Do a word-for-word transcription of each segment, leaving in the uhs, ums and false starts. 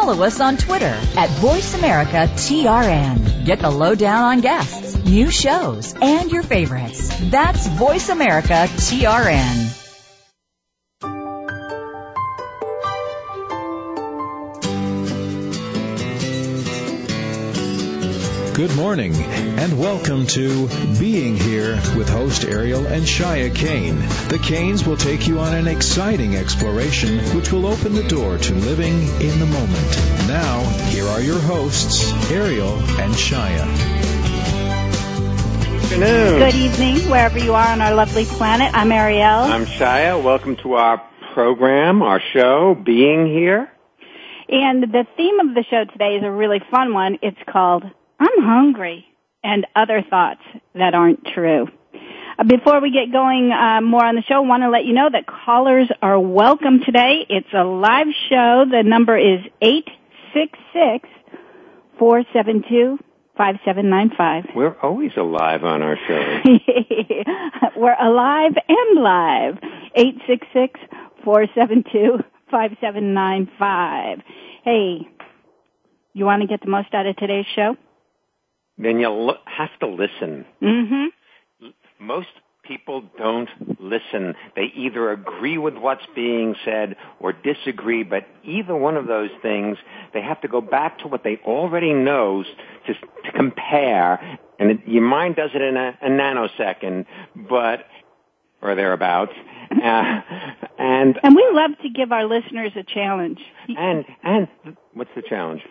follow us on Twitter at Voice America T R N. Get the lowdown on guests, new shows, and your favorites. That's Voice America T R N. Good morning, and welcome to Being Here with host Ariel and Shia Kane. The Kanes will take you on an exciting exploration which will open the door to living in the moment. Now, here are your hosts, Ariel and Shia. Good afternoon. Good evening, wherever you are on our lovely planet. I'm Ariel. I'm Shia. Welcome to our program, our show, Being Here. And the theme of the show today is a really fun one. It's called I'm Hungry, and Other Thoughts That Aren't True. Uh, before we get going uh, more on the show, I want to let you know that callers are welcome today. It's a live show. The number is eight six six, four seven two, five seven nine five. We're always alive on our show. We're alive and live. eight six six, four seven two, five seven nine five. Hey, you want to get the most out of today's show? Then you'll have to listen. Mm-hmm. Most people don't listen. They either agree with what's being said or disagree, but either one of those things, they have to go back to what they already know to, to compare, and it, your mind does it in a, a nanosecond, but or thereabouts. Uh, and and we love to give our listeners a challenge. And and what's the challenge?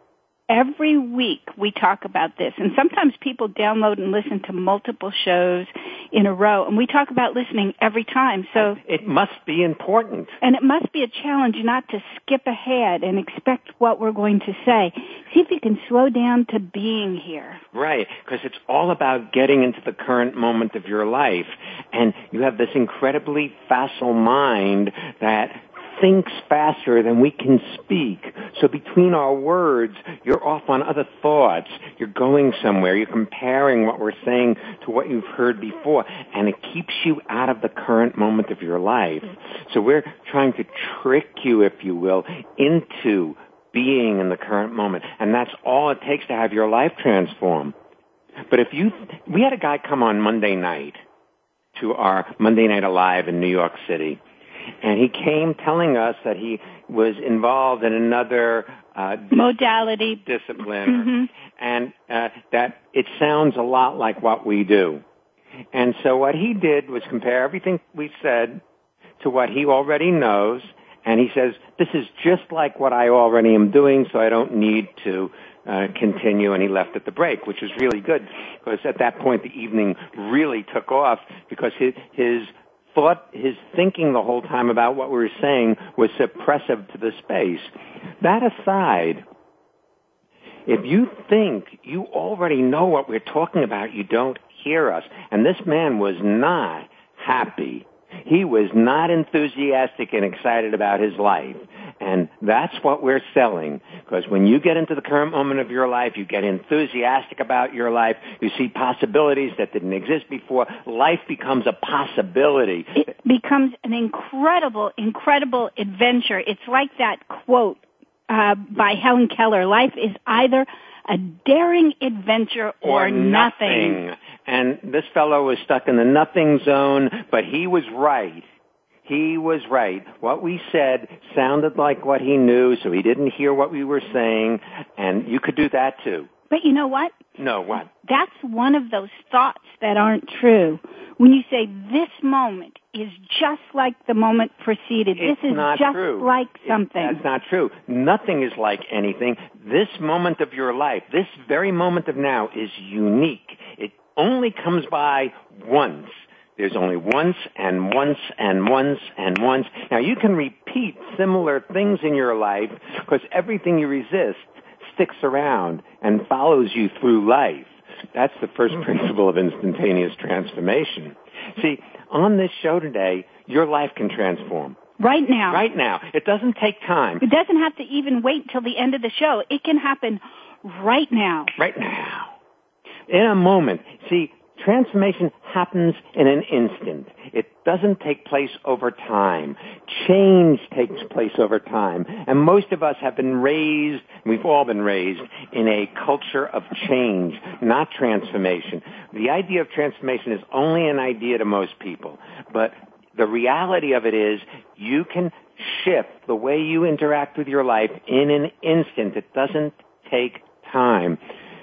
Every week we talk about this, and sometimes people download and listen to multiple shows in a row, and we talk about listening every time. So it must be important. And it must be a challenge not to skip ahead and expect what we're going to say. See if you can slow down to being here. Right, because it's all about getting into the current moment of your life, and you have this incredibly facile mind that thinks faster than we can speak. So between our words, you're off on other thoughts. You're going somewhere. You're comparing what we're saying to what you've heard before, and it keeps you out of the current moment of your life. So we're trying to trick you, if you will, into being in the current moment, and that's all it takes to have your life transform. But if you, we had a guy come on Monday night to our Monday Night Alive in New York City, and he came telling us that he was involved in another uh, modality discipline, mm-hmm. and uh, that it sounds a lot like what we do. And so what he did was compare everything we said to what he already knows, and he says, this is just like what I already am doing, so I don't need to uh, continue, and he left at the break, which was really good, because at that point the evening really took off, because his, his thought, his thinking the whole time about what we were saying was suppressive to the space. That aside, if you think you already know what we're talking about, you don't hear us. And this man was not happy. He was not enthusiastic and excited about his life. And that's what we're selling. Because when you get into the current moment of your life, you get enthusiastic about your life, you see possibilities that didn't exist before, life becomes a possibility. It becomes an incredible, incredible adventure. It's like that quote uh, by Helen Keller, life is either a daring adventure or, or nothing. nothing. And this fellow was stuck in the nothing zone, but he was right. He was right. What we said sounded like what he knew, so he didn't hear what we were saying, and you could do that too. But you know what? No, what? That's one of those thoughts that aren't true. When you say this moment is just like the moment preceded, it's this is not just true. like something. It, that's not true. Nothing is like anything. This moment of your life, this very moment of now is unique. It only comes by once. There's only once and once and once and once. Now, you can repeat similar things in your life because everything you resist sticks around and follows you through life. That's the first principle of instantaneous transformation. See, on this show today, your life can transform. Right now. Right now. It doesn't take time. It doesn't have to even wait till the end of the show. It can happen right now. Right now. In a moment. See, Transformation happens in an instant. It doesn't take place over time. Change takes place over time. And most of us have been raised, we've all been raised, in a culture of change, not transformation. The idea of transformation is only an idea to most people. But the reality of it is you can shift the way you interact with your life in an instant. It doesn't take time.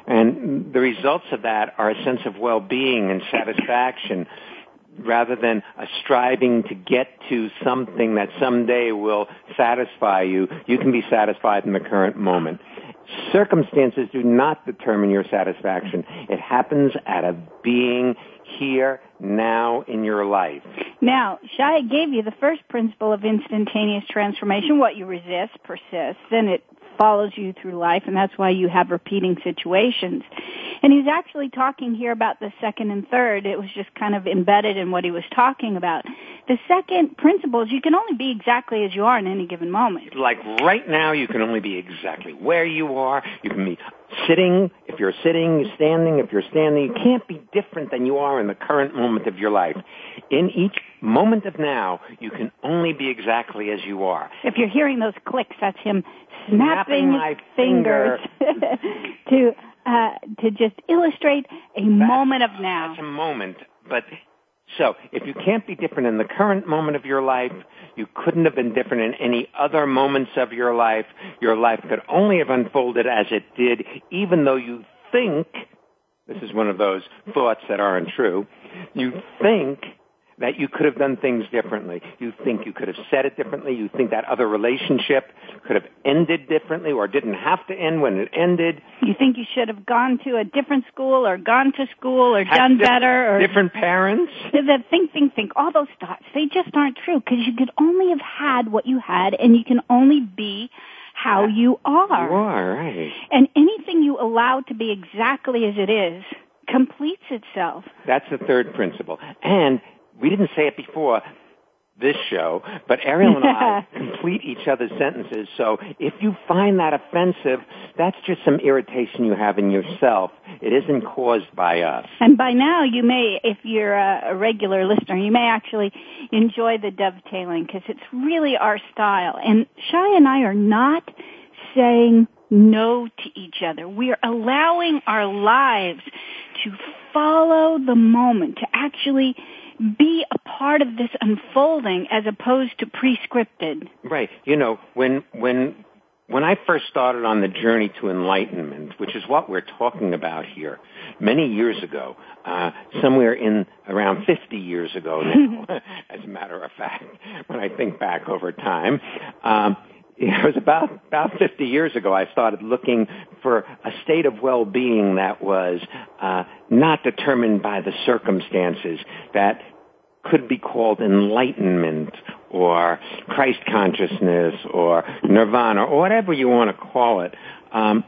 And the results of that are a sense of well-being and satisfaction rather than a striving to get to something that someday will satisfy you. You can be satisfied in the current moment. Circumstances do not determine your satisfaction. It happens out of being here, now, in your life. Now, Shia gave you the first principle of instantaneous transformation. What you resist persists, and it follows you through life, and that's why you have repeating situations. And he's actually talking here about the second and third. It was just kind of embedded in what he was talking about. The second principle is you can only be exactly as you are in any given moment. Like right now, you can only be exactly where you are. You can be sitting, if you're sitting, standing, if you're standing. You can't be different than you are in the current moment of your life. In each moment of now, you can only be exactly as you are. If you're hearing those clicks, that's him snapping my fingers finger. to uh, to just illustrate a that's, moment of now. That's a moment, but so if you can't be different in the current moment of your life, you couldn't have been different in any other moments of your life. Your life could only have unfolded as it did, even though you think, this is one of those thoughts that aren't true, you think that you could have done things differently. You think you could have said it differently. You think that other relationship could have ended differently or didn't have to end when it ended. You think you should have gone to a different school or gone to school or done diff- better. Or different parents. That think, think, think. All those thoughts, they just aren't true because you could only have had what you had and you can only be how you are. You are, right. And anything you allow to be exactly as it is completes itself. That's the third principle. And we didn't say it before this show, but Ariel and I complete each other's sentences. So if you find that offensive, that's just some irritation you have in yourself. It isn't caused by us. And by now, you may, if you're a regular listener, you may actually enjoy the dovetailing because it's really our style. And Shia and I are not saying no to each other. We are allowing our lives to follow the moment, to actually be a part of this unfolding as opposed to prescripted. Right. You know, when when when I first started on the journey to enlightenment, which is what we're talking about here, many years ago, uh, somewhere in around fifty years ago now, as a matter of fact, when I think back over time, um, it was about about fifty years ago I started looking for a state of well-being that was uh, not determined by the circumstances, that could be called enlightenment or Christ consciousness or nirvana or whatever you want to call it. Um,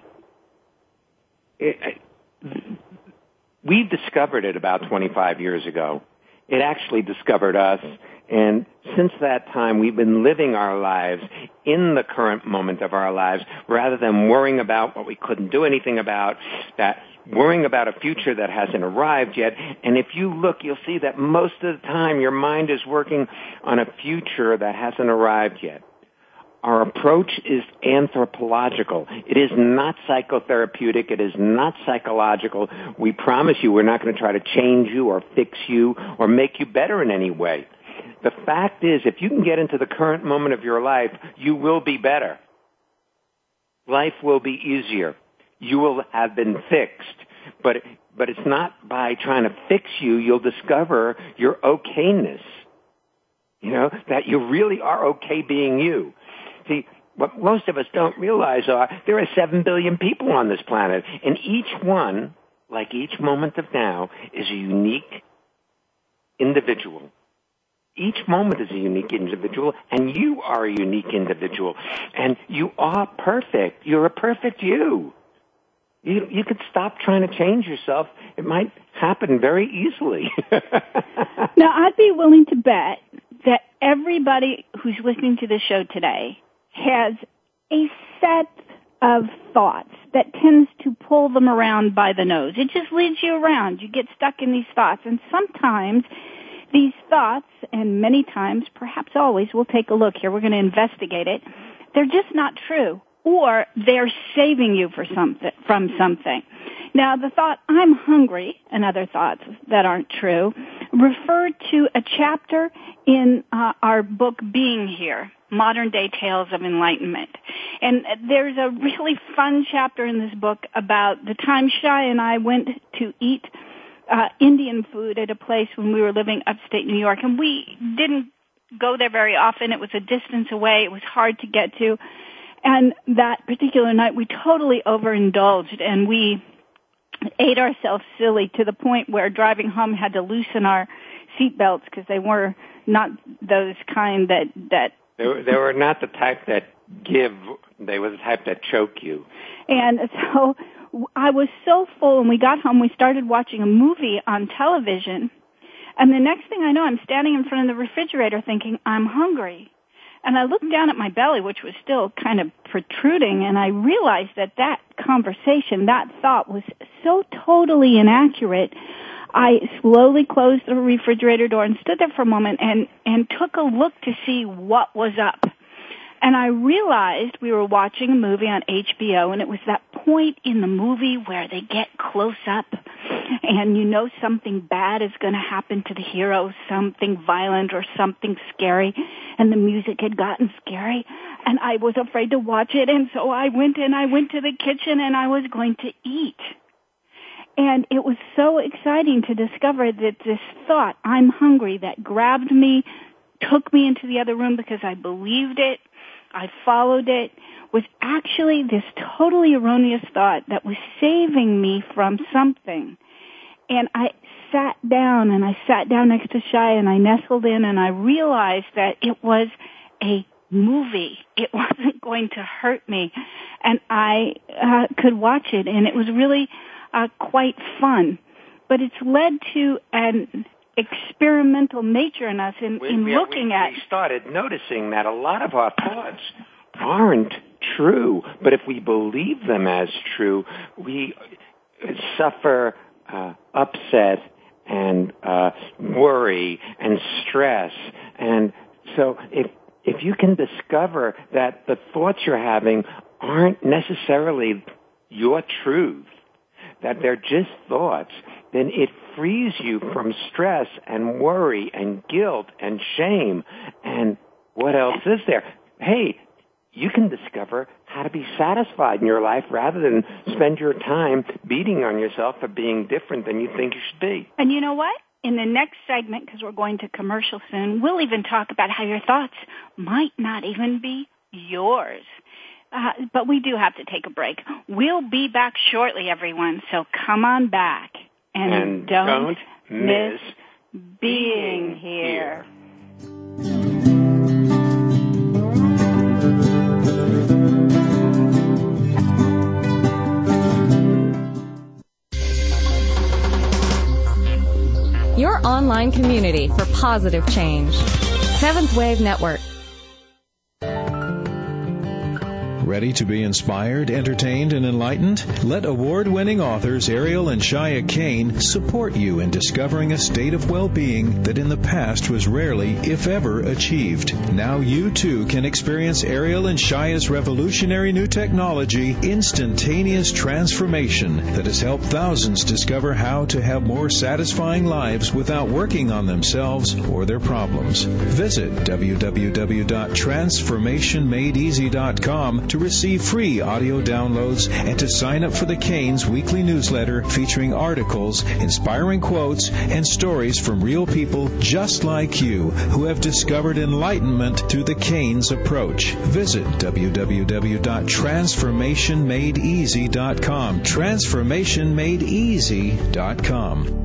it we discovered it about twenty-five years ago. It actually discovered us. And since that time, we've been living our lives in the current moment of our lives rather than worrying about what we couldn't do anything about, that worrying about a future that hasn't arrived yet. And if you look, you'll see that most of the time your mind is working on a future that hasn't arrived yet. Our approach is anthropological. It is not psychotherapeutic. It is not psychological. We promise you we're not going to try to change you or fix you or make you better in any way. The fact is, if you can get into the current moment of your life, you will be better. Life will be easier. You will have been fixed. But, but it's not by trying to fix you, you'll discover your okayness. You know, that you really are okay being you. See, what most of us don't realize are there are seven billion people on this planet, and each one, like each moment of now, is a unique individual. Each moment is a unique individual, and you are a unique individual. And you are perfect. You're a perfect you. You, you could stop trying to change yourself. It might happen very easily. Now, I'd be willing to bet that everybody who's listening to this show today has a set of thoughts that tends to pull them around by the nose. It just leads you around. You get stuck in these thoughts. And sometimes these thoughts, and many times, perhaps always, we'll take a look here. We're going to investigate it. They're just not true. Or they're saving you for something, from something. Now, the thought, I'm hungry, and other thoughts that aren't true, refer to a chapter in uh, our book, Being Here, Modern Day Tales of Enlightenment. And there's a really fun chapter in this book about the time Shai and I went to eat uh, Indian food at a place when we were living upstate New York. And we didn't go there very often. It was a distance away. It was hard to get to. And that particular night, we totally overindulged, and we ate ourselves silly to the point where driving home had to loosen our seatbelts because they were not those kind that that they were, they were not the type that give. They were the type that choke you. And so I was so full, and we got home. We started watching a movie on television, and the next thing I know, I'm standing in front of the refrigerator thinking, I'm hungry. And I looked down at my belly, which was still kind of protruding, and I realized that that conversation, that thought was so totally inaccurate. I slowly closed the refrigerator door and stood there for a moment and, and took a look to see what was up. And I realized we were watching a movie on H B O, and it was that point in the movie where they get close up and you know something bad is going to happen to the hero, something violent or something scary, and the music had gotten scary, and I was afraid to watch it, and so I went and I went to the kitchen and I was going to eat. And it was so exciting to discover that this thought, I'm hungry, that grabbed me, took me into the other room because I believed it, I followed it, was actually this totally erroneous thought that was saving me from something. And I sat down, and I sat down next to Shai, and I nestled in, and I realized that it was a movie. It wasn't going to hurt me, and I uh, could watch it, and it was really uh, quite fun. But it's led to an experimental nature in us in, we, in yeah, looking we, at... We started noticing that a lot of our thoughts aren't true, but if we believe them as true, we suffer uh, upset and uh, worry and stress. And so if if you can discover that the thoughts you're having aren't necessarily your truth, that they're just thoughts, then it frees you from stress and worry and guilt and shame. And what else is there? Hey, you can discover how to be satisfied in your life rather than spend your time beating on yourself for being different than you think you should be. And you know what? In the next segment, because we're going to commercial soon, we'll even talk about how your thoughts might not even be yours. Uh, but we do have to take a break. We'll be back shortly, everyone, so come on back. And, and don't, don't miss being, being here. here. Your online community for positive change. Seventh Wave Network. Ready to be inspired, entertained, and enlightened? Let award-winning authors Ariel and Shia Kane support you in discovering a state of well-being that in the past was rarely, if ever, achieved. Now you, too, can experience Ariel and Shia's revolutionary new technology, Instantaneous Transformation, that has helped thousands discover how to have more satisfying lives without working on themselves or their problems. Visit w w w dot transformation made easy dot com to receive free audio downloads and to sign up for the Canes weekly newsletter featuring articles, inspiring quotes, and stories from real people just like you who have discovered enlightenment through the Canes approach. Visit w w w dot transformation made easy dot com. transformation made easy dot com.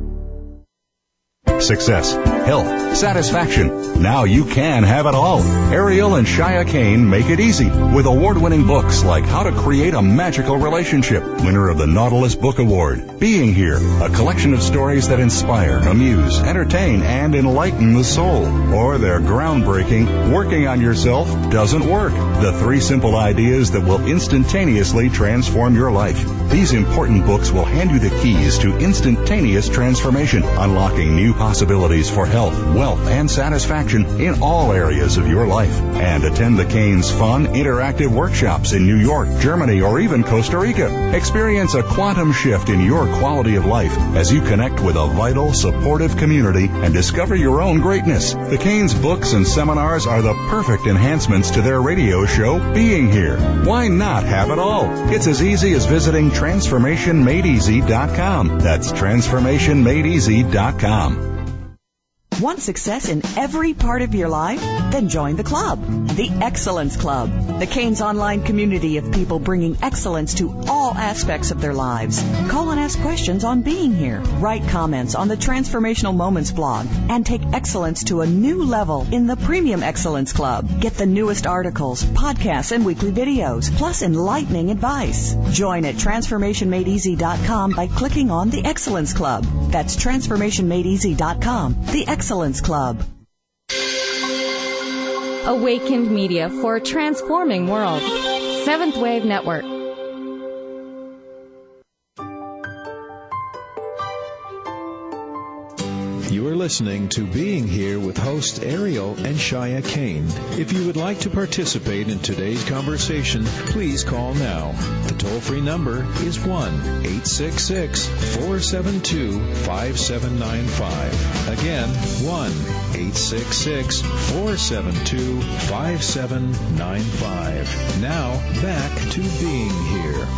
Success, health, satisfaction. Now you can have it all. Ariel and Shia Kane make it easy with award-winning books like How to Create a Magical Relationship, winner of the Nautilus Book Award, Being Here, a collection of stories that inspire, amuse, entertain, and enlighten the soul, or their groundbreaking Working on Yourself doesn't work. The three simple ideas that will instantaneously transform your life. These important books will hand you the keys to instantaneous transformation, unlocking new possibilities for health, wealth, and satisfaction in all areas of your life. And attend the Canes fun, interactive workshops in New York, Germany, or even Costa Rica. Experience a quantum shift in your quality of life as you connect with a vital, supportive community and discover your own greatness. The Canes books and seminars are the perfect enhancements to their radio show, Being Here. Why not have it all? It's as easy as visiting transformation made easy dot com. That's transformation made easy dot com. Want success in every part of your life? Then join the club, the Excellence Club, the Canes online community of people bringing excellence to all aspects of their lives. Call and ask questions on Being Here. Write comments on the Transformational Moments blog and take excellence to a new level in the Premium Excellence Club. Get the newest articles, podcasts, and weekly videos, plus enlightening advice. Join at transformation made easy dot com by clicking on the Excellence Club. That's transformation made easy dot com. The Excellence Club. Awakened Media for a transforming world. Seventh Wave Network. You are listening to Being Here with host Ariel and Shia Kane. If you would like to participate in today's conversation, please call now. The toll-free number is one eight six six, four seven two, five seven nine five. Again, one eight six six, four seven two, five seven nine five. Now, back to Being Here.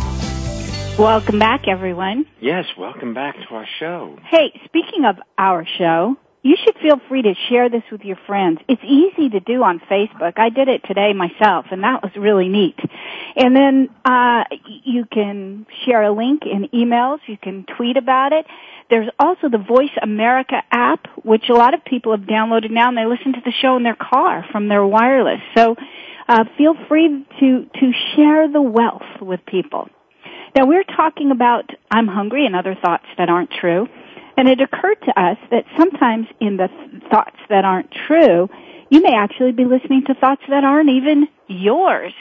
Welcome back, everyone. Yes, welcome back to our show. Hey, speaking of our show, you should feel free to share this with your friends. It's easy to do on Facebook. I did it today myself, and that was really neat. And then uh you can share a link in emails. You can tweet about it. There's also the Voice America app, which a lot of people have downloaded now, and they listen to the show in their car from their wireless. So uh feel free to to share the wealth with people. Now, we're talking about I'm hungry and other thoughts that aren't true. And it occurred to us that sometimes in the th- thoughts that aren't true, you may actually be listening to thoughts that aren't even yours.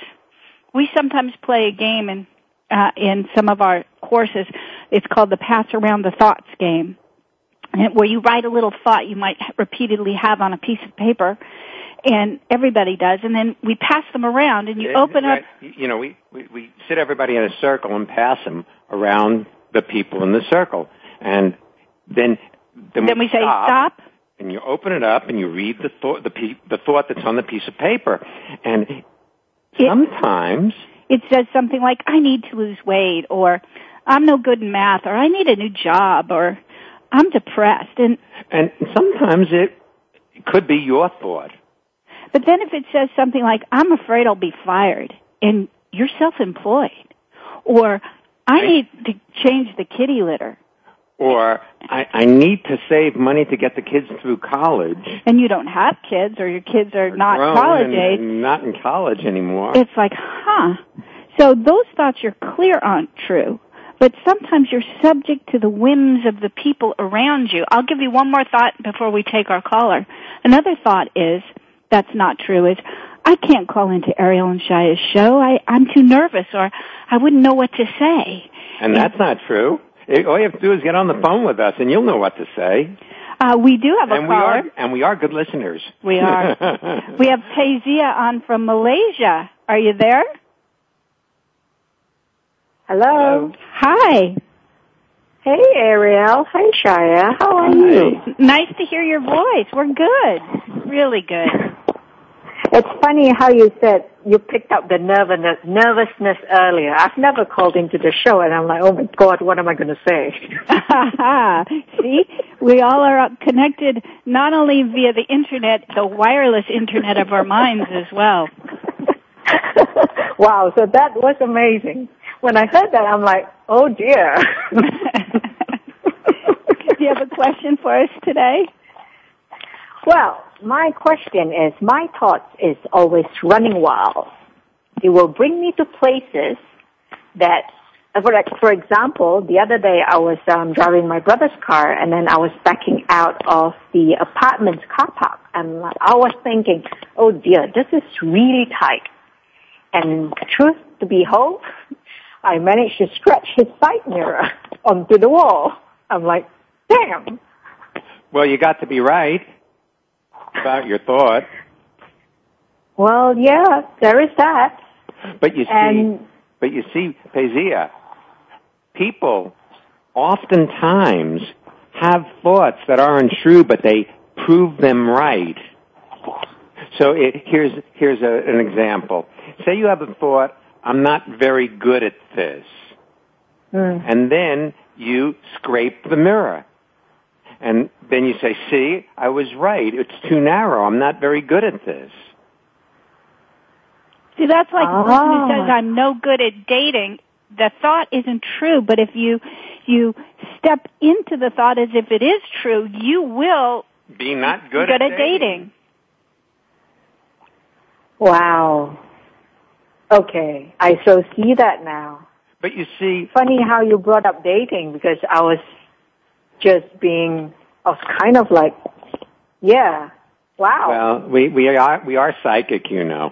We sometimes play a game in, uh, in some of our courses. It's called the Pass Around the Thoughts game, where you write a little thought you might repeatedly have on a piece of paper, and everybody does, and then we pass them around, and you yeah, open right. up... You know, we, we, we sit everybody in a circle and pass them around the people in the circle. And then... Then, then we, we say, stop, stop. And you open it up, and you read the thought, the, pe- the thought that's on the piece of paper. And it, sometimes... It says something like, I need to lose weight, or I'm no good in math, or I need a new job, or I'm depressed. And, and sometimes it could be your thought. But then if it says something like, I'm afraid I'll be fired, and you're self-employed, or I need to change the kitty litter. Or I, I need to save money to get the kids through college. And you don't have kids, or your kids are not college age. Not in college anymore. It's like, huh. So those thoughts you're clear aren't true. But sometimes you're subject to the whims of the people around you. I'll give you one more thought before we take our caller. Another thought is, that's not true, is I can't call into Ariel and Shia's show. I, I'm too nervous, or I wouldn't know what to say. And that's not true. All you have to do is get on the phone with us, and you'll know what to say. Uh, we do have a and caller. We are, and we are good listeners. We are. We have Tazia on from Malaysia. Are you there? Hello. Hello. Hi. Hey, Ariel. Hey, Shia. How are you? Nice to hear your voice. We're good. Really good. It's funny how you said you picked up the nervousness, nervousness earlier. I've never called into the show, and I'm like, oh, my God, what am I going to say? See, we all are connected not only via the Internet, the wireless Internet of our minds as well. Wow, so that was amazing. When I heard that, I'm like, oh, dear. Do you have a question for us today? Well, my question is, my thoughts is always running wild. It will bring me to places that For, for example, the other day I was um, driving my brother's car, and then I was backing out of the apartment's car park, and I was thinking, oh dear, this is really tight. And truth to behold, I managed to scratch his side mirror onto the wall. I'm like, damn. Well, you got to be right about your thought. Well, yeah, there is that. But you see, and, but you see, Pazia, people oftentimes have thoughts that aren't true, but they prove them right. So it, here's here's a, an example. Say you have a thought, I'm not very good at this. Mm. And then you scrape the mirror. And then you say, see, I was right. It's too narrow. I'm not very good at this. See, that's like oh. the person who says, I'm no good at dating. The thought isn't true, but if you you step into the thought as if it is true, you will be not good, good at, at dating. dating. Wow. Okay, I so see that now. But you see... Funny how you brought up dating, because I was just being, I was kind of like, yeah, wow. Well, we, we are we are psychic, you know.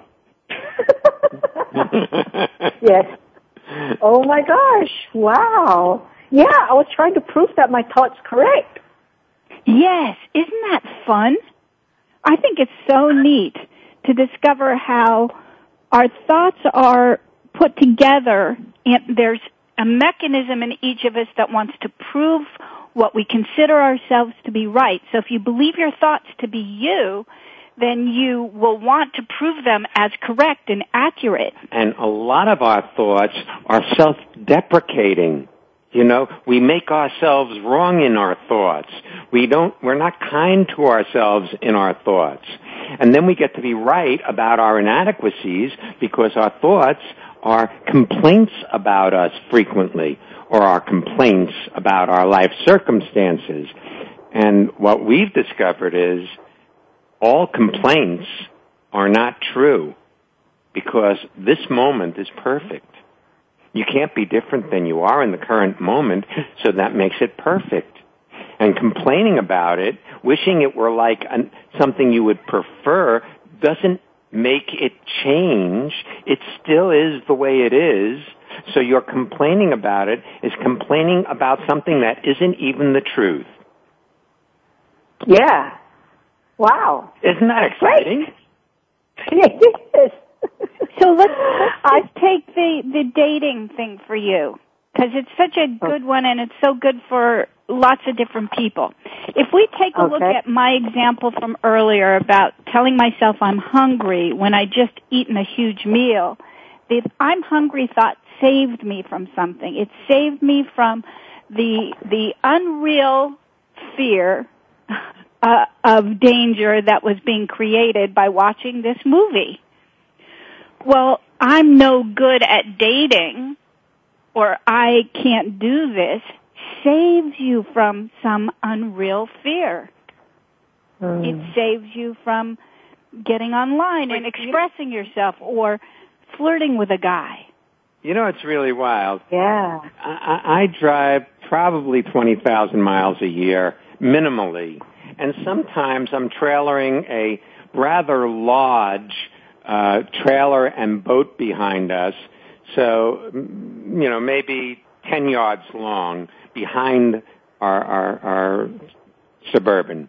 Yes. Oh my gosh, wow. Yeah, I was trying to prove that my thought's correct. Yes, isn't that fun? I think it's so neat to discover how our thoughts are put together, and there's a mechanism in each of us that wants to prove what we consider ourselves to be right. So if you believe your thoughts to be you, then you will want to prove them as correct and accurate. And a lot of our thoughts are self-deprecating. You know, we make ourselves wrong in our thoughts. We don't, we're not kind to ourselves in our thoughts. And then we get to be right about our inadequacies because our thoughts are complaints about us frequently, or our complaints about our life circumstances. And what we've discovered is all complaints are not true, because this moment is perfect. You can't be different than you are in the current moment, so that makes it perfect. And complaining about it, wishing it were like an, something you would prefer, doesn't make it change. It still is the way it is. So your complaining about it is complaining about something that isn't even the truth. Yeah. Wow. Isn't that exciting? It is. So let's, let's take the, the dating thing for you, because it's such a good one and it's so good for lots of different people. If we take a okay. look at my example from earlier about telling myself I'm hungry when I just eaten a huge meal, the I'm hungry thought saved me from something. It saved me from the the unreal fear uh, of danger that was being created by watching this movie. Well, I'm no good at dating, or I can't do this, saves you from some unreal fear. Mm. It saves you from getting online and expressing yourself or flirting with a guy. You know, it's really wild. Yeah. I, I, I drive probably twenty thousand miles a year, minimally. And sometimes I'm trailering a rather large uh, trailer and boat behind us. So, you know, maybe ten yards long behind our, our, our Suburban.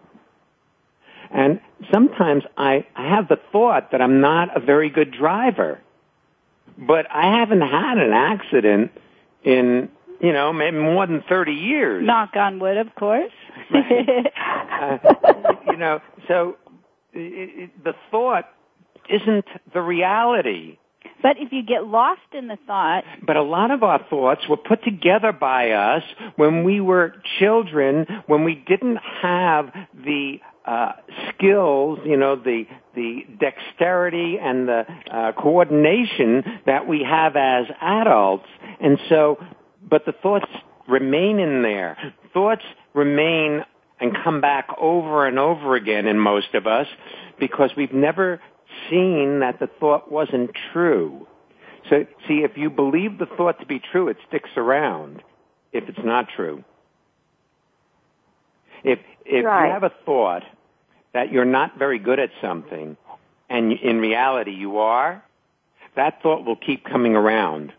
And sometimes I, I have the thought that I'm not a very good driver. But I haven't had an accident in, you know, maybe more than thirty years. Knock on wood, of course. Right. uh, you know, so it, it, the thought isn't the reality. But if you get lost in the thought... But a lot of our thoughts were put together by us when we were children, when we didn't have the uh skills, you know, the the dexterity and the uh, coordination that we have as adults. And so, but the thoughts remain in there. Thoughts remain and come back over and over again in most of us because we've never seen that the thought wasn't true. So, see, if you believe the thought to be true, it sticks around if it's not true. If if right. you have a thought that you're not very good at something, and in reality you are, that thought will keep coming around.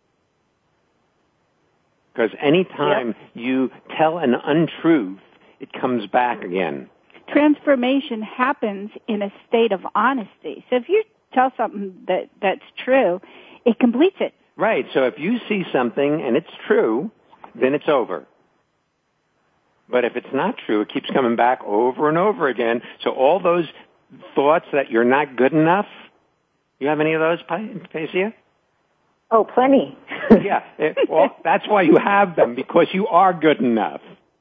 Because any time yep. you tell an untruth, it comes back again. Transformation happens in a state of honesty. So if you tell something that that's true, it completes it. Right. So if you see something and it's true, then it's over. But if it's not true, it keeps coming back over and over again. So all those thoughts that you're not good enough, you have any of those, Paisia? Oh, plenty. yeah. It, well, that's why you have them, because you are good enough.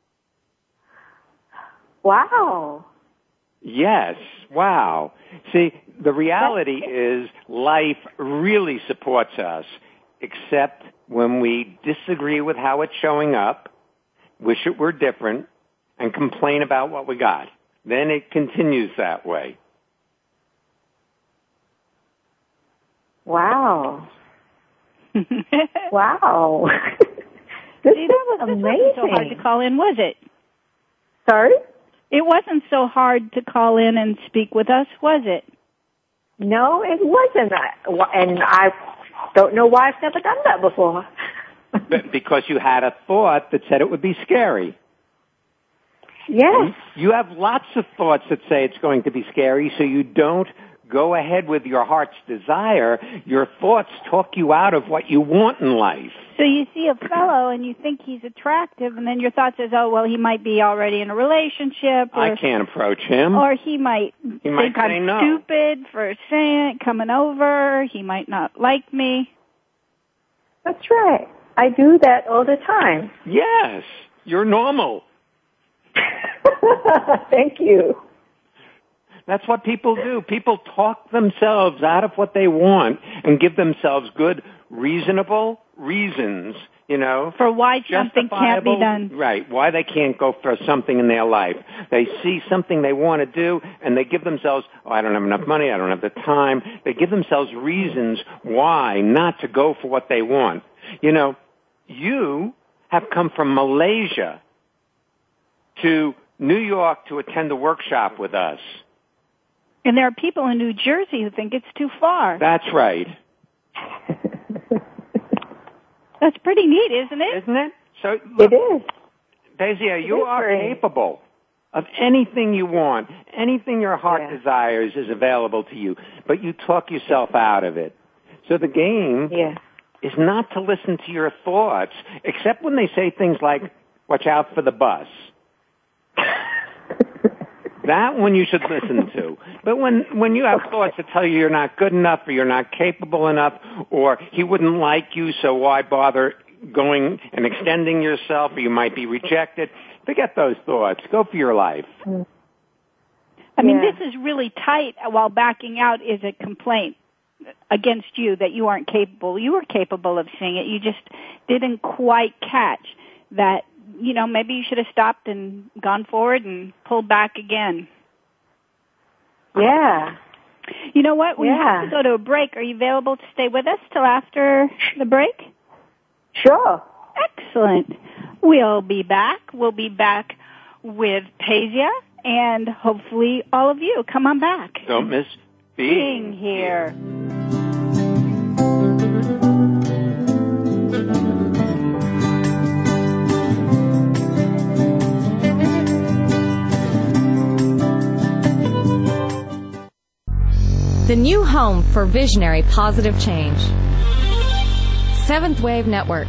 Wow. Yes. Wow. See, the reality is life really supports us, except when we disagree with how it's showing up, wish it were different, and complain about what we got. Then it continues that way. Wow. wow. This See, that was, is amazing. This wasn't so hard to call in, was it? Sorry? It wasn't so hard to call in and speak with us, was it? No, it wasn't. And I don't know why I've never done that before. Because you had a thought that said it would be scary. Yes. You have lots of thoughts that say it's going to be scary, so you don't go ahead with your heart's desire. Your thoughts talk you out of what you want in life. So you see a fellow and you think he's attractive, and then your thought says, oh, well, he might be already in a relationship. Or, I can't approach him. Or he might he think might say I'm no. stupid for saying it, coming over. He might not like me. That's right. I do that all the time. Yes. You're normal. Thank you. That's what people do. People talk themselves out of what they want and give themselves good, reasonable reasons, you know. For why something can't be done. Right, why they can't go for something in their life. They see something they want to do and they give themselves, oh, I don't have enough money, I don't have the time. They give themselves reasons why not to go for what they want. You know, you have come from Malaysia to New York to attend a workshop with us. And there are people in New Jersey who think it's too far. That's right. That's pretty neat, isn't it? Isn't it? So look, it is. Daisy, you is are great. capable of anything you want. Anything your heart yeah. desires is available to you, but you talk yourself out of it. So the game yeah. is not to listen to your thoughts, except when they say things like, watch out for the bus. That one you should listen to. But when, when you have thoughts that tell you you're not good enough or you're not capable enough or he wouldn't like you, so why bother going and extending yourself or you might be rejected, forget those thoughts. Go for your life. I mean, yeah. this is really tight while backing out is a complaint against you that you aren't capable. You were capable of seeing it. You just didn't quite catch that. You know, maybe you should have stopped and gone forward and pulled back again. Yeah. You know what? We yeah. have to go to a break. Are you available to stay with us till after the break? Sure. Excellent. We'll be back. We'll be back with Paisia and hopefully all of you. Come on back. Don't miss being, being here. The new home for visionary positive change. Seventh Wave Network.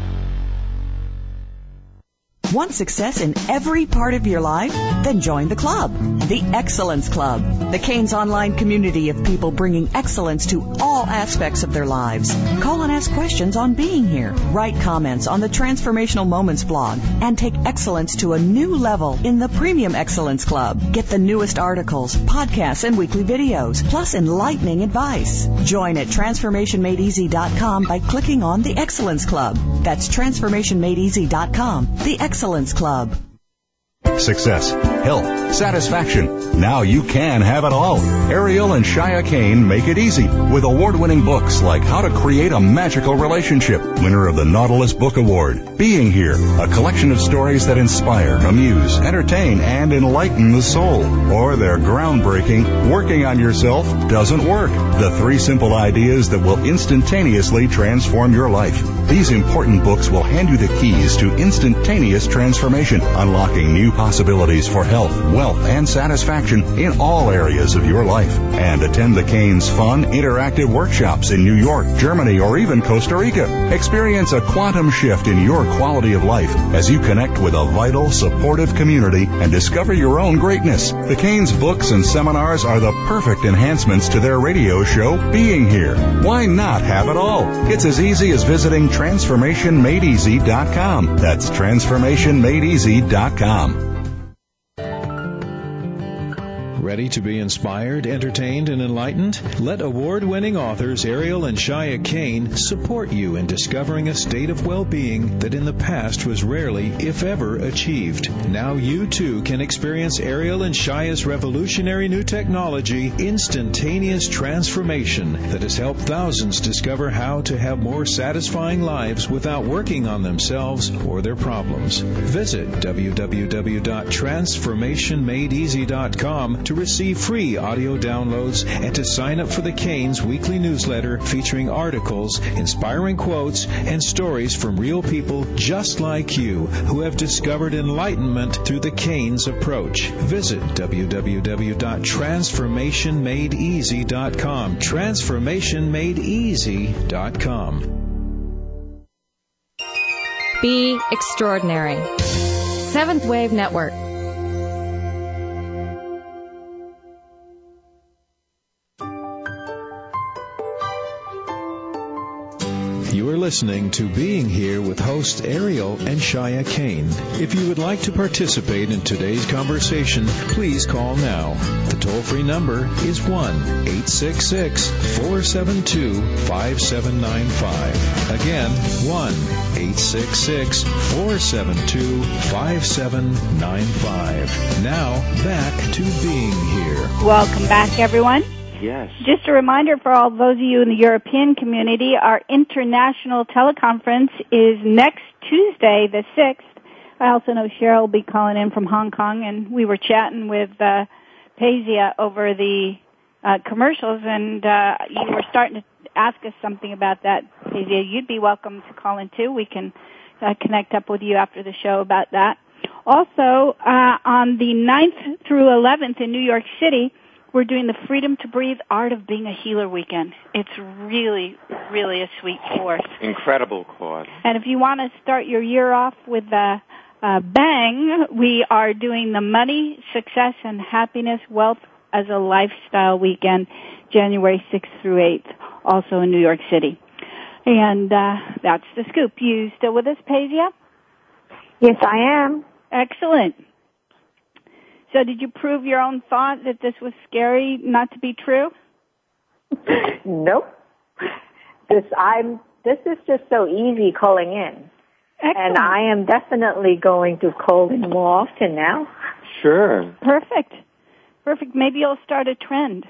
Want success in every part of your life? Then join the club, the Excellence Club, the Canes online community of people bringing excellence to all aspects of their lives. Call and ask questions on being here. Write comments on the Transformational Moments blog and take excellence to a new level in the Premium Excellence Club. Get the newest articles, podcasts, and weekly videos, plus enlightening advice. Join at transformation made easy dot com by clicking on the Excellence Club. That's transformation made easy dot com, the Excellence Club. success, health, satisfaction. Now you can have it all. Ariel and Shia Kane make it easy with award-winning books like How to Create a Magical Relationship, winner of the Nautilus Book Award. Being Here, a collection of stories that inspire, amuse, entertain, and enlighten the soul. Or their groundbreaking Working on Yourself Doesn't Work, the three simple ideas that will instantaneously transform your life. These important books will hand you the keys to instantaneous transformation, unlocking new possibilities for health, wealth, and satisfaction in all areas of your life. And attend the Kane's fun, interactive workshops in New York, Germany, or even Costa Rica. Experience a quantum shift in your quality of life as you connect with a vital, supportive community and discover your own greatness. The Kane's books and seminars are the perfect enhancements to their radio show, Being Here. Why not have it all? It's as easy as visiting transformation made easy dot com. That's transformation made easy dot com. Ready to be inspired, entertained, and enlightened? Let award-winning authors Ariel and Shia Kane support you in discovering a state of well-being that in the past was rarely, if ever, achieved. Now you, too, can experience Ariel and Shia's revolutionary new technology, Instantaneous Transformation, that has helped thousands discover how to have more satisfying lives without working on themselves or their problems. Visit w w w dot transformation made easy dot com to receive free audio downloads and to sign up for the Kane's weekly newsletter featuring articles, inspiring quotes, and stories from real people just like you who have discovered enlightenment through the Kane's approach. Visit w w w dot transformation made easy dot com. transformation made easy dot com. Be extraordinary. Seventh Wave Network. You are listening to Being Here with hosts Ariel and Shia Kane. If you would like to participate in today's conversation, please call now. The toll-free number is one eight six six, four seven two, five seven nine five. Again, one eight six six, four seven two, five seven nine five. Now, back to Being Here. Welcome back, everyone. Yes. Just a reminder for all those of you in the European community, our international teleconference is next Tuesday, the sixth. I also know Cheryl will be calling in from Hong Kong, and we were chatting with uh, Pazia over the uh, commercials, and uh, you were starting to ask us something about that, Pazia. You'd be welcome to call in, too. We can uh, connect up with you after the show about that. Also, uh, on the ninth through eleventh in New York City, we're doing the Freedom to Breathe Art of Being a Healer weekend. It's really, really a sweet course. Incredible course. And if you want to start your year off with a, a bang, we are doing the Money, Success, and Happiness Wealth as a Lifestyle weekend, January sixth through eighth, also in New York City. And uh, that's the scoop. You still with us, Pazia? Yes, I am. Excellent. So did you prove your own thought that this was scary not to be true? Nope. This I'm. This is just so easy calling in. Excellent. And I am definitely going to call in more often now. Sure. Perfect. Perfect. Maybe you'll start a trend.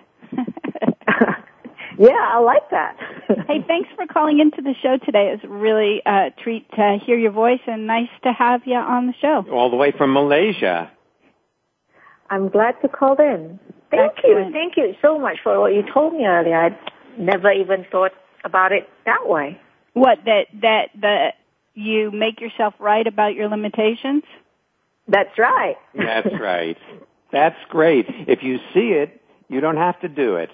Yeah, I like that. Hey, thanks for calling into the show today. It's really a treat to hear your voice and nice to have you on the show. All the way from Malaysia. I'm glad to call in. Thank Excellent. you. Thank you so much for what you told me earlier. I never even thought about it that way. What, that, that, that you make yourself right about your limitations? That's right. That's right. That's great. If you see it, you don't have to do it.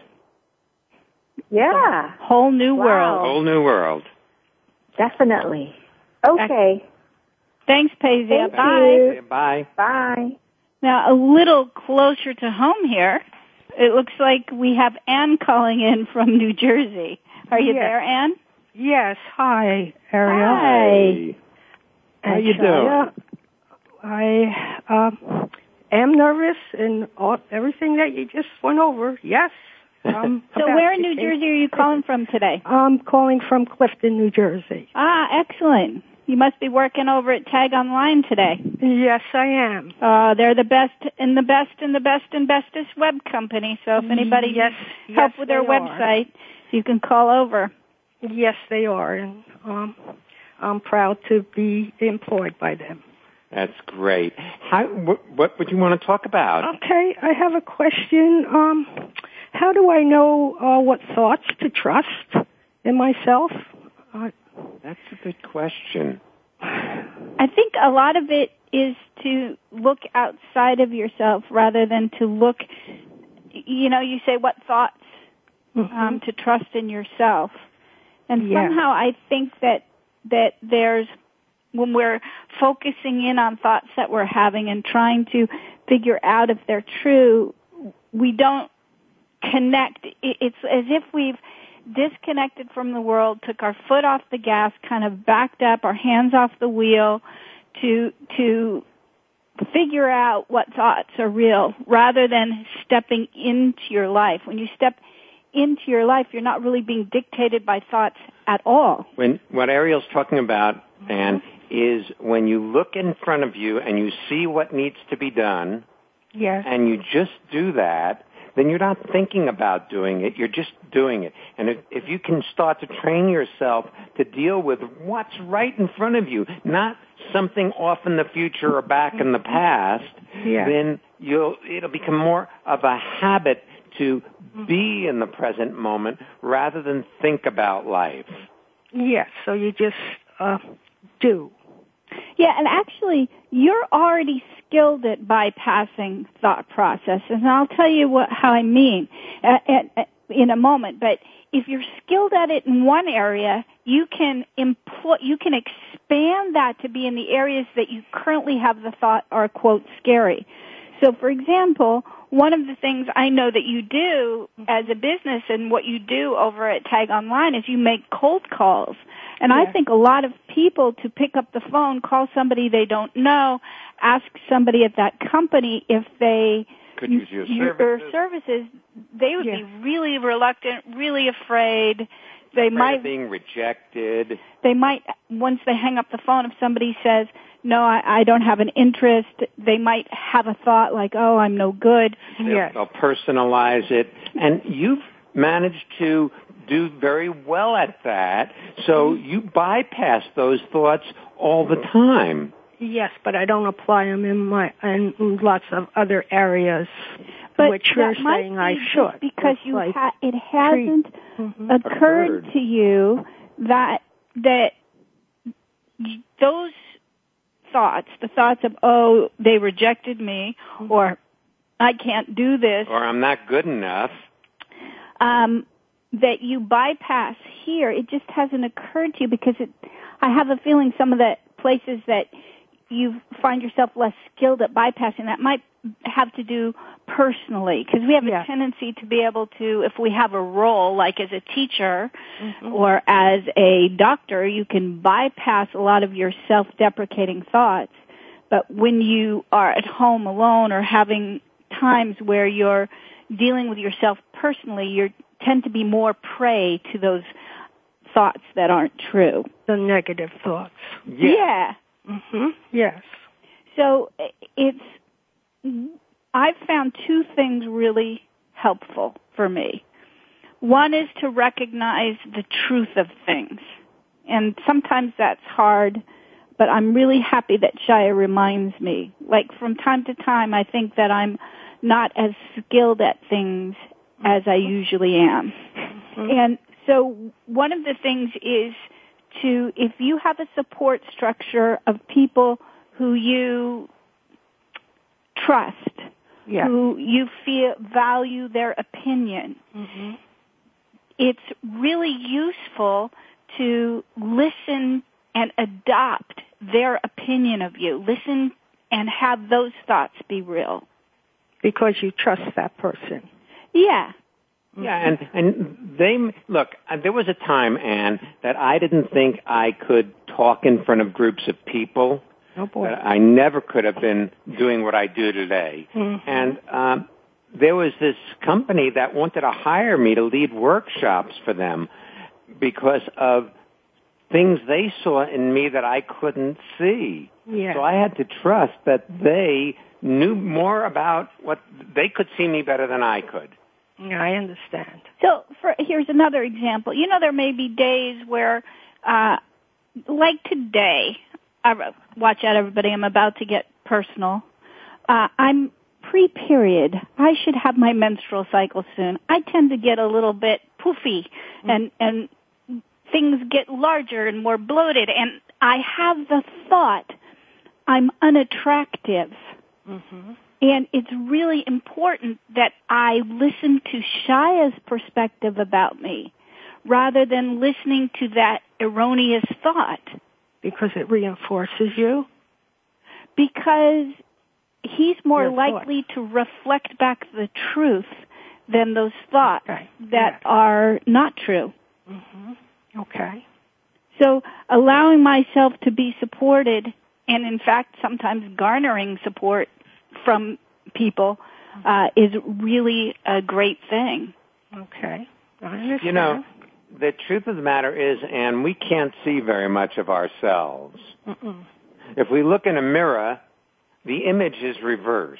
Yeah. Whole new Wow. world. Whole new world. Definitely. Okay. Thanks, Pazia. Thank Bye. you. Bye. Bye. Now, a little closer to home here, it looks like we have Ann calling in from New Jersey. Are you Yes. there, Ann? Yes. Hi, Ariel. Hi. How you Shia. doing? I uh, am nervous and all, everything that you just went over. Yes. Um, So about where in the New case. Jersey are you calling from today? I'm calling from Clifton, New Jersey. Ah, excellent. You must be working over at Tag Online today. Yes, I am. Uh, they're the best and the best and the best and bestest web company. So if anybody yes, needs help yes, with their they are. website, you can call over. Yes, they are. And um, I'm proud to be employed by them. That's great. How, what, what would you want to talk about? Okay, I have a question. Um, how do I know uh, what thoughts to trust in myself? Uh, That's a good question. I think a lot of it is to look outside of yourself rather than to look, you know, you say what thoughts mm-hmm. um, to trust in yourself. And yeah. somehow I think that that there's, when we're focusing in on thoughts that we're having and trying to figure out if they're true, we don't connect. It's as if we've disconnected from the world, took our foot off the gas, kind of backed up, our hands off the wheel to to figure out what thoughts are real rather than stepping into your life. When you step into your life, you're not really being dictated by thoughts at all. When what Ariel's talking about, and is when you look in front of you and you see what needs to be done, yes. and you just do that, then you're not thinking about doing it, you're just doing it. And if, if you can start to train yourself to deal with what's right in front of you, not something off in the future or back in the past, yeah. then you'll it'll become more of a habit to be in the present moment rather than think about life. Yes, so you just uh, do. Yeah, and actually, you're already skilled at bypassing thought processes, and I'll tell you what how I mean uh, uh, in a moment. But if you're skilled at it in one area, you can employ, you can expand that to be in the areas that you currently have the thought are quote scary. So, for example, one of the things I know that you do as a business and what you do over at Tag Online is you make cold calls. And yeah. I think a lot of people to pick up the phone, call somebody they don't know, ask somebody at that company if they could use your services, services they would yeah. be really reluctant, really afraid. They afraid might of being rejected. They might, once they hang up the phone, if somebody says, no, I, I don't have an interest, they might have a thought like, oh, I'm no good. They'll, yes. they'll personalize it. And you've managed to do very well at that, so you bypass those thoughts all the time. Yes, but I don't apply them in my in lots of other areas, but which you're saying be I should. Because it's you like ha- it hasn't mm-hmm. occurred to you that that those thoughts, the thoughts of, oh, they rejected me, mm-hmm. or I can't do this, or I'm not good enough, um, that you bypass here, it just hasn't occurred to you because it, I have a feeling some of the places that you find yourself less skilled at bypassing, that might have to do personally, because we have yeah. a tendency to be able to, if we have a role, like as a teacher mm-hmm. or as a doctor, you can bypass a lot of your self-deprecating thoughts. But when you are at home alone or having times where you're dealing with yourself personally, you tend to be more prey to those thoughts that aren't true. The negative thoughts. Yeah. yeah. Mm-hmm. Yes. So it's, I've found two things really helpful for me. One is to recognize the truth of things. And sometimes that's hard, but I'm really happy that Shia reminds me. Like from time to time, I think that I'm not as skilled at things as I usually am. Mm-hmm. And so one of the things is to, if you have a support structure of people who you trust, yeah. who you feel value their opinion, mm-hmm. it's really useful to listen and adopt their opinion of you. Listen and have those thoughts be real. Because you trust that person. Yeah. Yeah, and, and they, look, there was a time, Anne, that I didn't think I could talk in front of groups of people. Oh, boy. That I never could have been doing what I do today. Mm-hmm. And um, there was this company that wanted to hire me to lead workshops for them because of things they saw in me that I couldn't see. Yeah. So I had to trust that they knew more about what they could see me better than I could. Yeah, I understand. So for, here's another example. You know, there may be days where, uh, like today, I, watch out everybody, I'm about to get personal. Uh, I'm pre-period. I should have my menstrual cycle soon. I tend to get a little bit poofy mm-hmm. and, and things get larger and more bloated, and I have the thought I'm unattractive. Mm-hmm. And it's really important that I listen to Shaya's perspective about me rather than listening to that erroneous thought. Because it reinforces you? Because he's more Your likely thought. to reflect back the truth than those thoughts okay. that yes. are not true. Mm-hmm. Okay. So allowing myself to be supported, and in fact sometimes garnering support from people, uh, is really a great thing. Okay. I understand. You know, the truth of the matter is, Anne, we can't see very much of ourselves. Mm-mm. If we look in a mirror, the image is reversed.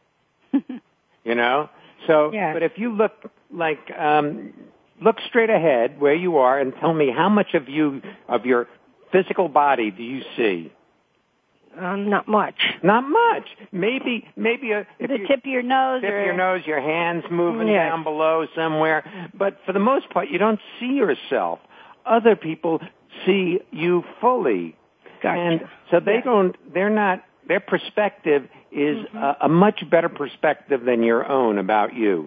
You know? So, yes. but if you look like, um, look straight ahead where you are and tell me how much of you, of your physical body do you see? Um, not much. Not much. Maybe, maybe a, if the you, tip of your nose, tip or of your nose, your hands moving yes. down below somewhere. But for the most part, you don't see yourself. Other people see you fully, gotcha. and so they yes. don't. They're not. Their perspective is mm-hmm. a, a much better perspective than your own about you.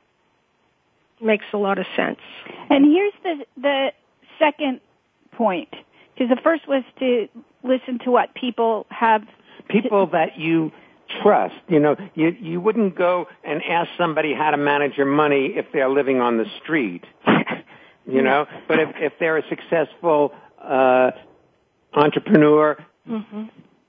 Makes a lot of sense. And here's the the second point. Because the first was to listen to what people have. People that you trust. You know, you you wouldn't go and ask somebody how to manage your money if they're living on the street. You know, but if if they're a successful uh, entrepreneur. Mm-hmm.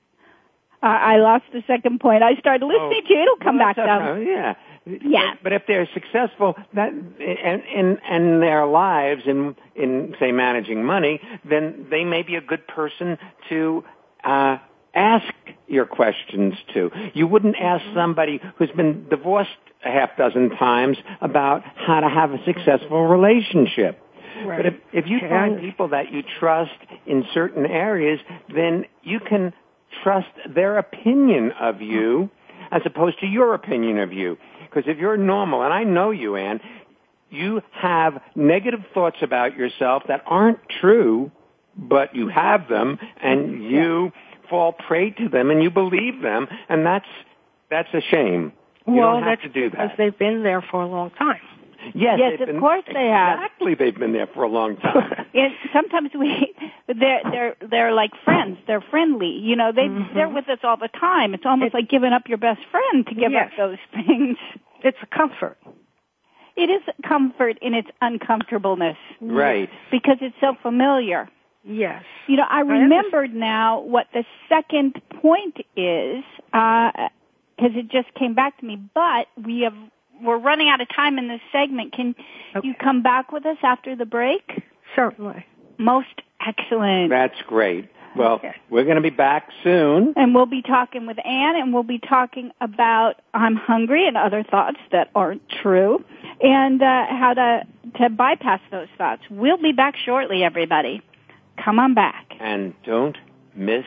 Uh, I lost the second point. I started listening oh, to you. It'll come well, back though. Yeah. Yeah. But, but if they're successful that in, in in their lives in in say managing money, then they may be a good person to uh ask your questions to. You wouldn't ask somebody who's been divorced a half dozen times about how to have a successful relationship. Right. But if if you find people that you trust in certain areas, then you can trust their opinion of you as opposed to your opinion of you. Because if you're normal, and I know you, Ann, you have negative thoughts about yourself that aren't true, but you have them, and you fall prey to them, and you believe them, and that's that's a shame. You well, don't have that's to do because that. they've been there for a long time. Yes, yes, of been, course they have. Exactly, they've been there for a long time. And sometimes we, they're they're they're like friends. They're friendly. You know, they Mm-hmm. they're with us all the time. It's almost it, like giving up your best friend to give yes. up those things. It's a comfort. It is comfort in its uncomfortabableness, right? Because it's so familiar. Yes. You know, I remembered now what the second point is because uh, it just came back to me. But we have. We're running out of time in this segment. Can okay. you come back with us after the break? Certainly. Most excellent. That's great. Well, okay. we're going to be back soon. And we'll be talking with Ann, and we'll be talking about I'm hungry and other thoughts that aren't true, and uh, how to, to bypass those thoughts. We'll be back shortly, everybody. Come on back. And don't miss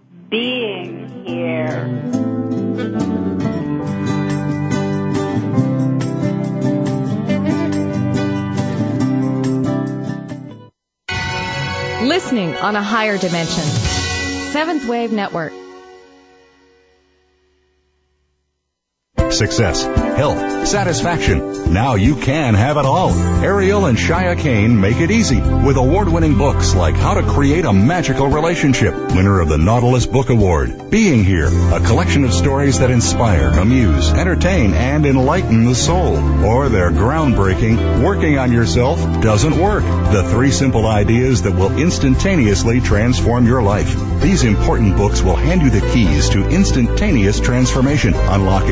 being here. Listening on a higher dimension. Seventh Wave Network. Success, health, satisfaction. Now you can have it all. Ariel and Shia Kane make it easy with award-winning books like How to Create a Magical Relationship, winner of the Nautilus Book Award. Being Here, a collection of stories that inspire, amuse, entertain, and enlighten the soul. Or their groundbreaking Working on Yourself Doesn't Work, the three simple ideas that will instantaneously transform your life. These important books will hand you the keys to instantaneous transformation, unlocking new possibilities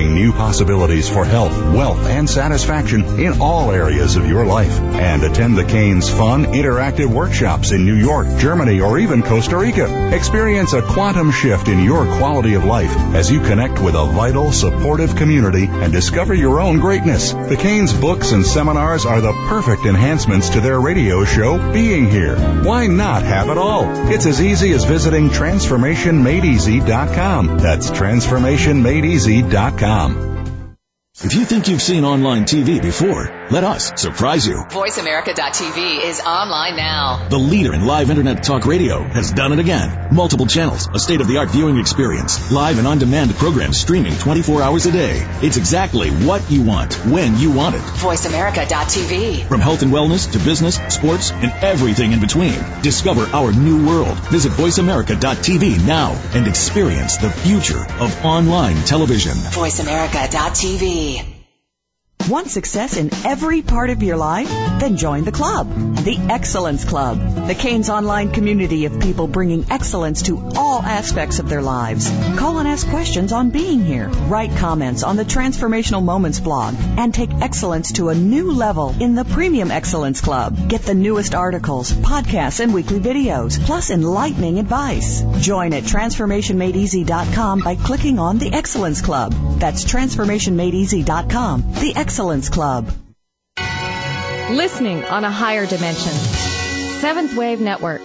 possibilities for health, wealth, and satisfaction in all areas of your life. And attend the Canes fun, interactive workshops in New York, Germany, or even Costa Rica. Experience a quantum shift in your quality of life as you connect with a vital, supportive community and discover your own greatness. The Canes books and seminars are the perfect enhancements to their radio show, Being Here. Why not have it all? It's as easy as visiting transformation made easy dot com. That's transformation made easy dot com. If you think you've seen online T V before, let us surprise you. voice america dot t v is online now. The leader in live internet talk radio has done it again. Multiple channels, a state-of-the-art viewing experience, live and on-demand programs streaming twenty-four hours a day. It's exactly what you want, when you want it. voice america dot t v. From health and wellness to business, sports, and everything in between. Discover our new world. Visit voice america dot t v now and experience the future of online television. voice america dot t v. Want success in every part of your life? Then join the club, the Excellence Club, the Canes online community of people bringing excellence to all aspects of their lives. Call and ask questions on Being Here. Write comments on the Transformational Moments blog and take excellence to a new level in the Premium Excellence Club. Get the newest articles, podcasts, and weekly videos, plus enlightening advice. Join at transformation made easy dot com by clicking on the Excellence Club. That's transformation made easy dot com. The Excellence Club. Listening on a higher dimension. Seventh Wave Network.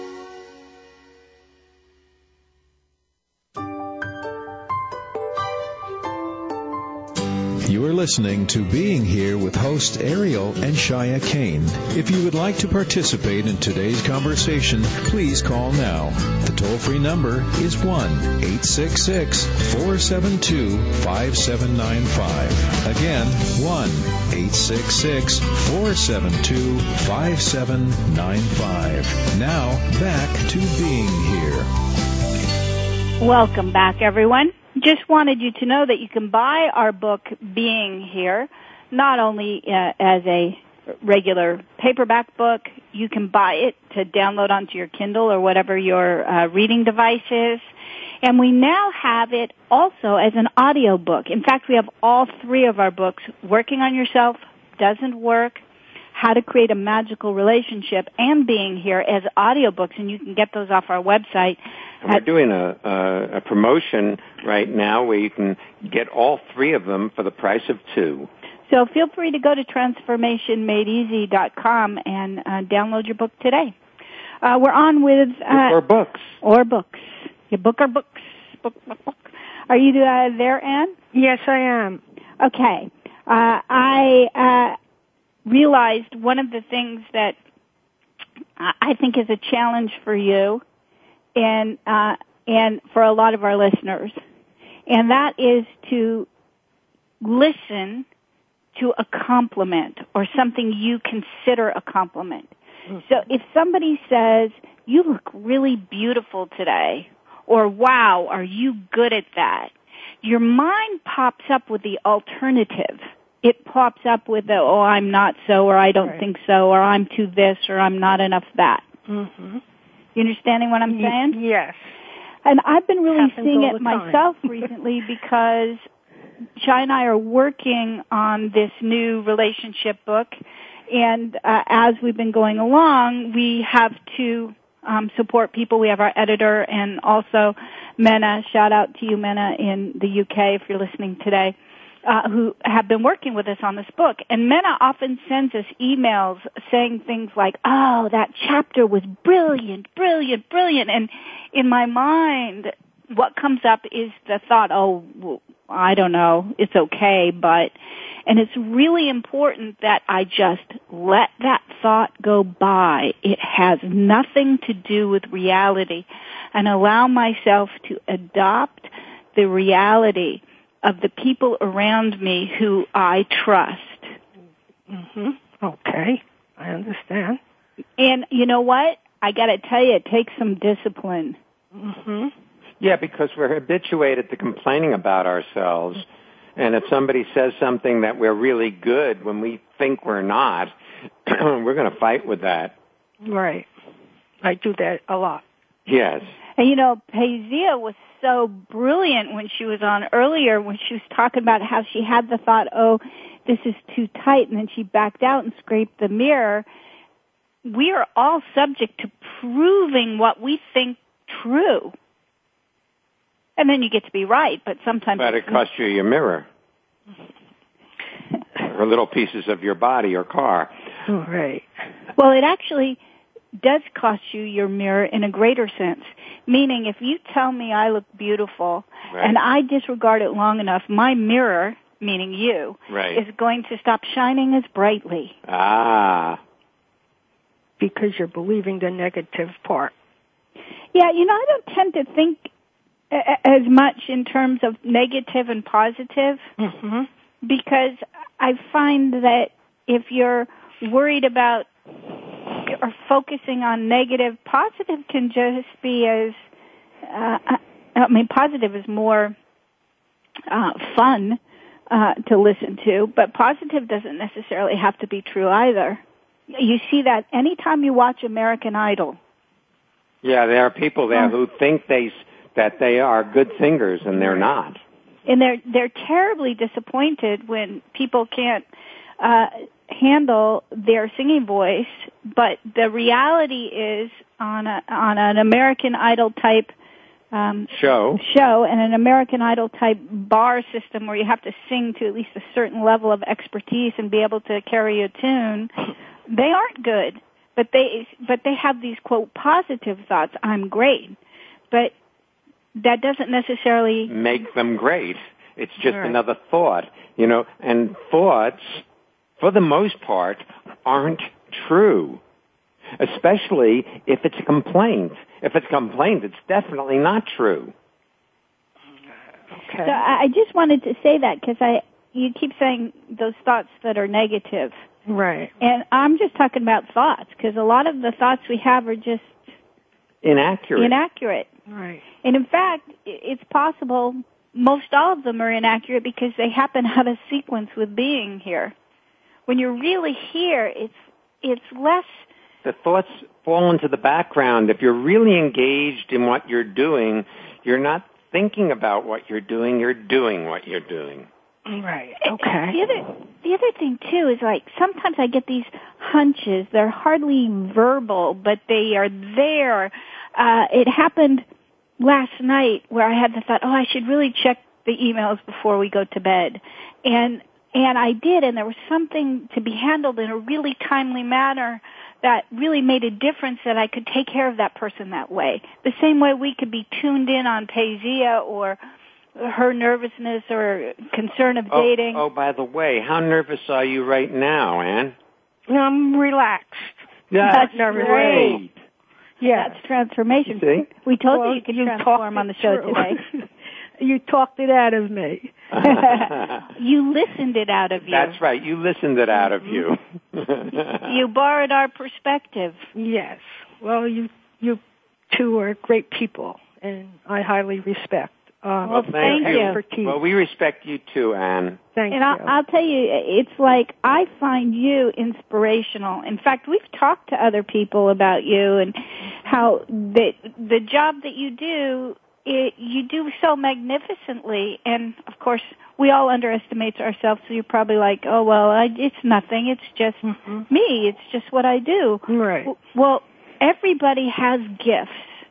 You are listening to Being Here with host Ariel and Shia Kane. If you would like to participate in today's conversation, please call now. The toll-free number is one eight six six, four seven two, five seven nine five. Again, one eight six six, four seven two, five seven nine five. Now, back to Being Here. Welcome back, everyone. Just wanted you to know that you can buy our book, Being Here, not only uh, as a regular paperback book. You can buy it to download onto your Kindle or whatever your uh, reading device is. And we now have it also as an audio book. In fact, we have all three of our books, Working on Yourself, Doesn't Work, How to Create a Magical Relationship, and Being Here as audiobooks, and you can get those off our website. And we're doing a, a, a promotion right now where you can get all three of them for the price of two. So feel free to go to transformation made easy dot com and uh, download your book today. Uh, we're on with... Uh, or books. Or books. Your book or books. Book, book, book. Are you uh, there, Anne? Yes, I am. Okay. Uh, I uh, realized one of the things that I think is a challenge for you and uh, and for a lot of our listeners, and that is to listen to a compliment or something you consider a compliment. Mm-hmm. So if somebody says, "You look really beautiful today," or "Wow, are you good at that?" your mind pops up with the alternative. It pops up with the, "Oh, I'm not so," or "I don't right. think so," or "I'm too this," or "I'm not enough that." Mm-hmm. You understanding what I'm saying? Yes. And I've been really Happens seeing it myself recently because Shai and I are working on this new relationship book, and uh, as we've been going along, we have to um, support people. We have our editor and also Mena, shout out to you, Mena, in the U K, if you're listening today, uh, who have been working with us on this book. And Mena often sends us emails saying things like, "Oh, that chapter was brilliant, brilliant, brilliant." And in my mind, what comes up is the thought, "Oh, well, I don't know, it's okay," but, and it's really important that I just let that thought go by. It has nothing to do with reality, and allow myself to adopt the reality of the people around me who I trust. Mm-hmm. Okay, I understand. And you know what? I got to tell you, it takes some discipline. Mm-hmm. Yeah, because we're habituated to complaining about ourselves. And if somebody says something that we're really good when we think we're not, we're going to fight with that. Right. I do that a lot. Yes. And you know, Pazia was so brilliant when she was on earlier, when she was talking about how she had the thought, oh, this is too tight, and then she backed out and scraped the mirror. We are all subject to proving what we think true. And then you get to be right, but sometimes... But it costs you your mirror. Or little pieces of your body or car. Oh, right. Well, it actually does cost you your mirror in a greater sense. Meaning, if you tell me I look beautiful, right, and I disregard it long enough, my mirror, meaning you, right, is going to stop shining as brightly. Ah. Because you're believing the negative part. Yeah, you know, I don't tend to think a- as much in terms of negative and positive, mm-hmm, because I find that if you're worried about or focusing on negative, positive can just be as, uh, I mean, positive is more uh, fun uh, to listen to, but positive doesn't necessarily have to be true either. You see that anytime you watch American Idol. Yeah, there are people there who think they that they are good singers, and they're not. And they're they're terribly disappointed when people can't uh, handle their singing voice. But the reality is, on a on an American Idol type um, show show and an American Idol type bar system where you have to sing to at least a certain level of expertise and be able to carry a tune, they aren't good. But they but they have these quote positive thoughts. I'm great, but that doesn't necessarily make them great. It's just right. another thought, you know. And thoughts, for the most part, aren't true. Especially if it's a complaint. If it's a complaint, it's definitely not true. Okay. So I just wanted to say that because I you keep saying those thoughts that are negative. Right. And I'm just talking about thoughts, because a lot of the thoughts we have are just inaccurate. Inaccurate. Right. And in fact, it's possible most all of them are inaccurate because they happen out of sequence with being here. When you're really here, it's it's less... The thoughts fall into the background. If you're really engaged in what you're doing, you're not thinking about what you're doing, you're doing what you're doing. Right. Okay. The other, the other thing too is like sometimes I get these hunches. They're hardly verbal, but they are there. Uh, it happened last night where I had the thought, oh, I should really check the emails before we go to bed, and and I did, and there was something to be handled in a really timely manner that really made a difference that I could take care of that person that way. The same way we could be tuned in on Pazia or her nervousness or concern of dating. Oh, oh, by the way, how nervous are you right now, Ann? I'm relaxed. That's, That's nervous. great. Yeah. That's transformation. See? We told well, you you could you transform on the show through. today. You talked it out of me. You listened it out of you. That's right. You listened it out of you. You borrowed our perspective. Yes. Well, you you two are great people, and I highly respect. Uh, well, thank, thank you. you. Well, we respect you too, Ann. Thank and you. I'll, I'll tell you, it's like I find you inspirational. In fact, we've talked to other people about you and how the the job that you do, it, you do so magnificently. And of course, we all underestimate ourselves. So you're probably like, oh well, I, it's nothing. It's just mm-hmm. me. It's just what I do. Right. Well, everybody has gifts,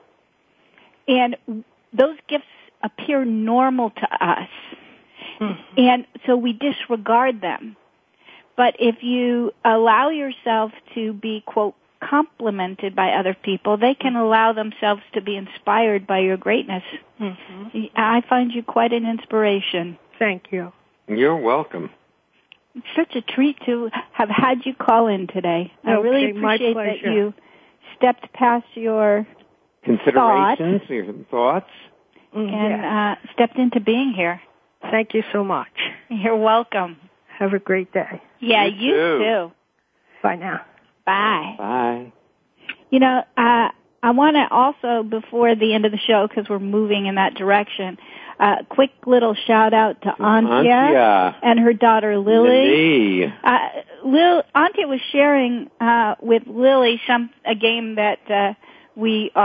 and those gifts appear normal to us. Mm-hmm. And so we disregard them. But if you allow yourself to be, quote, complimented by other people, they can allow themselves to be inspired by your greatness. Mm-hmm. I find you quite an inspiration. Thank you. You're welcome. It's such a treat to have had you call in today. I Okay, really my appreciate pleasure. that you stepped past your Considerations, thoughts. your thoughts. and yeah. uh, stepped into being here. Thank you so much. You're welcome. Have a great day. Yeah, You you, too. too. Bye now. Bye. Bye. You know, uh, I want to also, before the end of the show, because we're moving in that direction, uh, quick little shout out to Antia, Antia. and her daughter Lily. Lily. Uh, Lil, Antia was sharing uh, with Lily some a game that uh, we are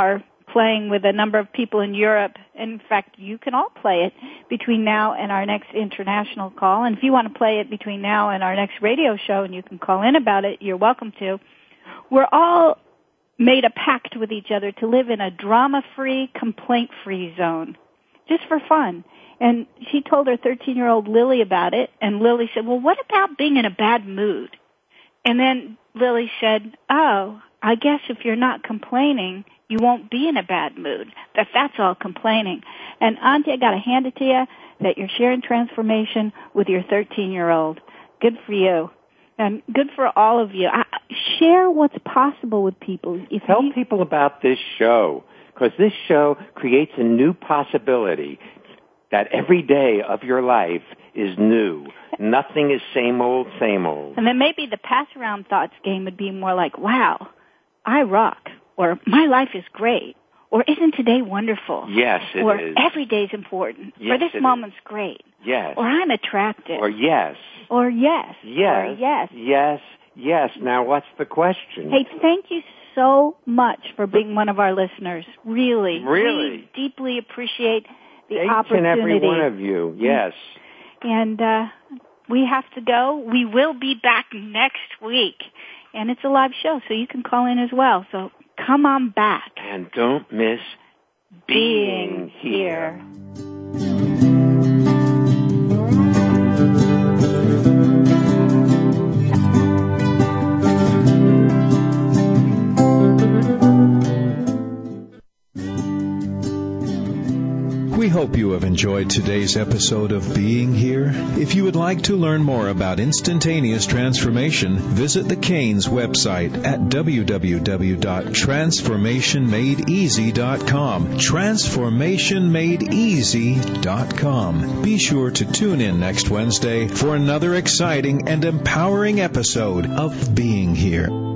playing with a number of people in Europe. In fact, you can all play it between now and our next international call. And if you want to play it between now and our next radio show, and you can call in about it, you're welcome to. We're all made a pact with each other to live in a drama-free, complaint-free zone, just for fun. And she told her thirteen-year-old Lily about it, and Lily said, well, what about being in a bad mood? And then Lily said, oh, I guess if you're not complaining, you won't be in a bad mood. That that's all complaining. And Auntie, I got to hand it to you that you're sharing transformation with your thirteen-year-old. Good for you. And good for all of you. I, share what's possible with people. If Tell you, people about this show, because this show creates a new possibility that every day of your life is new. Nothing is same old, same old. And then maybe the pass-around thoughts game would be more like, wow, I rock, or my life is great, or isn't today wonderful? Yes, it or is. Every day's important, Yes, or this it moment's great. Yes. Or I'm attractive. Or yes. Or yes. Yes. Or yes. Yes. Yes. Now, what's the question? Hey, thank you so much for being one of our listeners. Really. Really? We deeply appreciate the Each opportunity. and every one of you. Yes. And uh, we have to go. We will be back next week. And it's a live show, so you can call in as well. So come on back. And don't miss being, being here. here. We hope you have enjoyed today's episode of Being Here. If you would like to learn more about instantaneous transformation, visit the Canes website at w w w dot transformation made easy dot com. transformation made easy dot com. Be sure to tune in next Wednesday for another exciting and empowering episode of Being Here.